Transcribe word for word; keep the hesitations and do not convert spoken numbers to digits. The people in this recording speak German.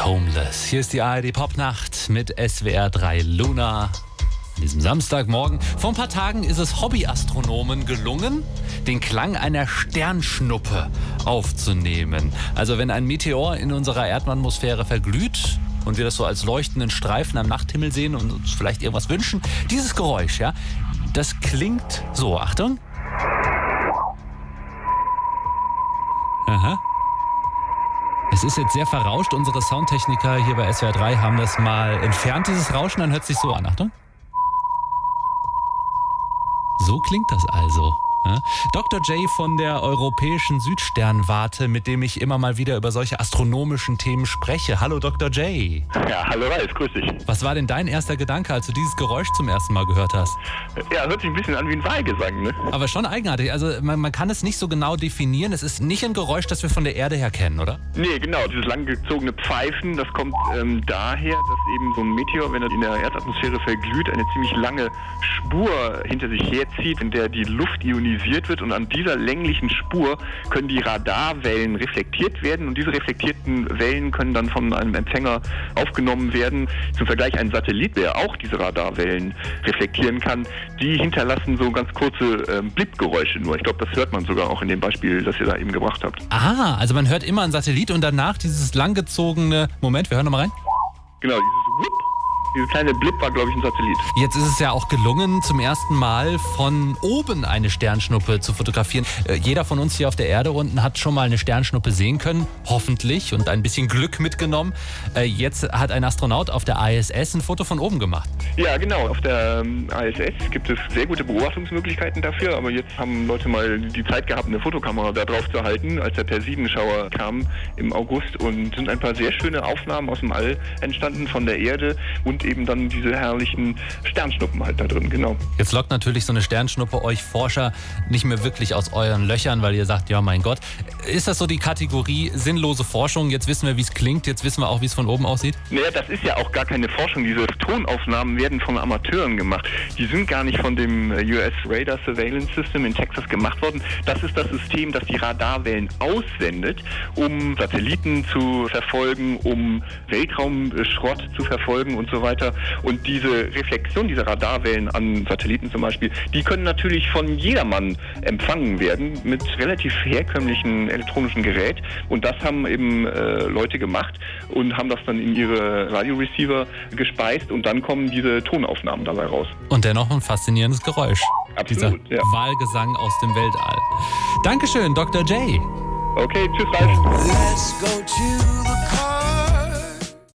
und Homeless. Hier ist die A R D Popnacht mit S W R drei Luna. An diesem Samstagmorgen. Vor ein paar Tagen ist es Hobbyastronomen gelungen, den Klang einer Sternschnuppe aufzunehmen. Also wenn ein Meteor in unserer Erdatmosphäre verglüht und wir das so als leuchtenden Streifen am Nachthimmel sehen und uns vielleicht irgendwas wünschen, dieses Geräusch, ja, das klingt so. Achtung. Aha. Es ist jetzt sehr verrauscht. Unsere Soundtechniker hier bei S W R drei haben das mal entfernt, dieses Rauschen. Dann hört es sich so an. Achtung. So klingt das also. Ja. Doktor J von der Europäischen Südsternwarte, mit dem ich immer mal wieder über solche astronomischen Themen spreche. Hallo Doktor J. Ja, hallo Ralf, grüß dich. Was war denn dein erster Gedanke, als du dieses Geräusch zum ersten Mal gehört hast? Ja, hört sich ein bisschen an wie ein Wahlgesang, ne? Aber schon eigenartig. Also man, man kann es nicht so genau definieren. Es ist nicht ein Geräusch, das wir von der Erde her kennen, oder? Nee, genau. Dieses langgezogene Pfeifen, das kommt ähm, daher, dass eben so ein Meteor, wenn er in der Erdatmosphäre verglüht, eine ziemlich lange Spur hinter sich herzieht, in der die Luft ionisiert wird, und an dieser länglichen Spur können die Radarwellen reflektiert werden, und diese reflektierten Wellen können dann von einem Empfänger aufgenommen werden. Zum Vergleich ein Satellit, der auch diese Radarwellen reflektieren kann, die hinterlassen so ganz kurze ähm, Blipgeräusche nur. Ich glaube, das hört man sogar auch in dem Beispiel, das ihr da eben gebracht habt. Ah, also man hört immer ein Satellit und danach dieses langgezogene... Moment, wir hören nochmal rein. Genau, dieses Wupp. Dieses kleine Blip war, glaube ich, ein Satellit. Jetzt ist es ja auch gelungen, zum ersten Mal von oben eine Sternschnuppe zu fotografieren. Äh, jeder von uns hier auf der Erde unten hat schon mal eine Sternschnuppe sehen können, hoffentlich, und ein bisschen Glück mitgenommen. Äh, jetzt hat ein Astronaut auf der I S S ein Foto von oben gemacht. Ja, genau. Auf der ähm, I S S gibt es sehr gute Beobachtungsmöglichkeiten dafür, aber jetzt haben Leute mal die Zeit gehabt, eine Fotokamera da drauf zu halten, als der Perseidenschauer kam im August, und sind ein paar sehr schöne Aufnahmen aus dem All entstanden von der Erde und eben dann diese herrlichen Sternschnuppen halt da drin, genau. Jetzt lockt natürlich so eine Sternschnuppe euch Forscher nicht mehr wirklich aus euren Löchern, weil ihr sagt, ja mein Gott. Ist das so die Kategorie sinnlose Forschung? Jetzt wissen wir, wie es klingt, jetzt wissen wir auch, wie es von oben aussieht? Naja, das ist ja auch gar keine Forschung. Diese Tonaufnahmen werden von Amateuren gemacht. Die sind gar nicht von dem U S Radar Surveillance System in Texas gemacht worden. Das ist das System, das die Radarwellen aussendet, um Satelliten zu verfolgen, um Weltraumschrott zu verfolgen und so weiter. Und diese Reflexion dieser Radarwellen an Satelliten zum Beispiel, die können natürlich von jedermann empfangen werden mit relativ herkömmlichen elektronischen Gerät. Und das haben eben äh, Leute gemacht und haben das dann in ihre Radioreceiver gespeist, und dann kommen diese Tonaufnahmen dabei raus. Und dennoch ein faszinierendes Geräusch. Absolut, Dieser ja. Wahlgesang aus dem Weltall. Dankeschön, Doktor J. Okay, tschüss Ralf. Let's go to